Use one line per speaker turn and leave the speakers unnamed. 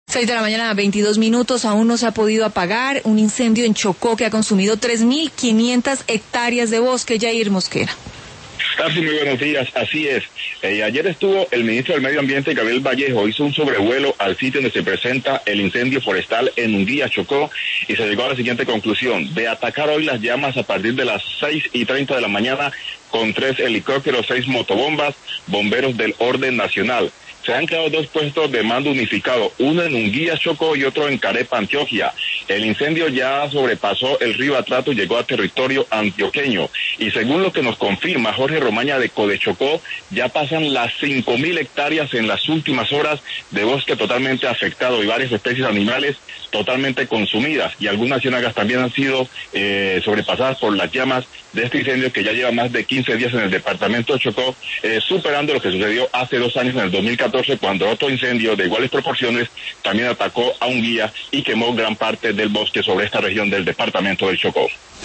6 de la mañana, 22 minutos, aún no se ha podido apagar un incendio en Chocó que ha consumido 3.500 hectáreas de bosque. Jair Mosquera.
Tarsi, muy buenos días, así es. Ayer estuvo el ministro del Medio Ambiente, Gabriel Vallejo, hizo un sobrevuelo al sitio donde se presenta el incendio forestal en Unguía, Chocó, y se llegó a la siguiente conclusión: de atacar hoy las llamas a partir de las 6:30 de la mañana con 3 helicópteros, 6 motobombas, bomberos del orden nacional. Se han creado 2 puestos de mando unificado, uno en Unguía, Chocó, y otro en Carepa, Antioquia. El incendio ya sobrepasó el río Atrato y llegó a territorio antioqueño. Y según lo que nos confirma Jorge Romaña de Codechocó, ya pasan las 5.000 hectáreas en las últimas horas de bosque totalmente afectado y varias especies animales totalmente consumidas. Y algunas ciénagas también han sido sobrepasadas por las llamas de este incendio que ya lleva más de 15 días en el departamento de Chocó, superando lo que sucedió hace 2 años, en el 2014, cuando otro incendio de iguales proporciones también atacó a Unguía y quemó gran parte del bosque sobre esta región del departamento del Chocó.